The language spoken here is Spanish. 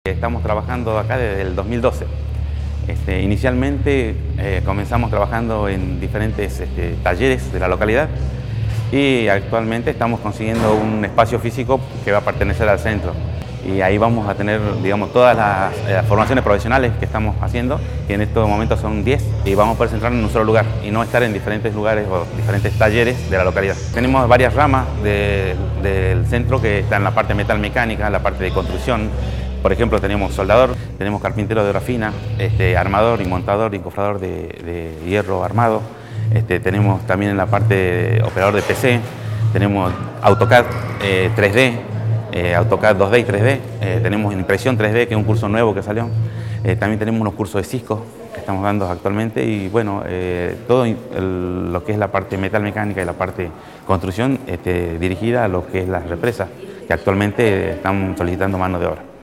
Estamos trabajando acá desde el 2012. Inicialmente comenzamos trabajando en diferentes talleres de la localidad y actualmente estamos consiguiendo un espacio físico que va a pertenecer al centro. Y ahí vamos a tener, digamos, todas las formaciones profesionales que estamos haciendo, que en estos momentos son 10, y vamos a poder centrarnos en un solo lugar y no estar en diferentes lugares o diferentes talleres de la localidad. Tenemos varias ramas del centro que están en la parte metal mecánica, la parte de construcción. Por ejemplo, tenemos soldador, tenemos carpintero de obra fina, armador y montador y cofrador de hierro armado. Tenemos también en la parte de operador de PC, tenemos AutoCAD 3D, AutoCAD 2D y 3D, tenemos impresión 3D, que es un curso nuevo que salió. También tenemos unos cursos de Cisco que estamos dando actualmente y bueno, todo lo que es la parte metal mecánica y la parte construcción dirigida a lo que es las represas, que actualmente están solicitando mano de obra.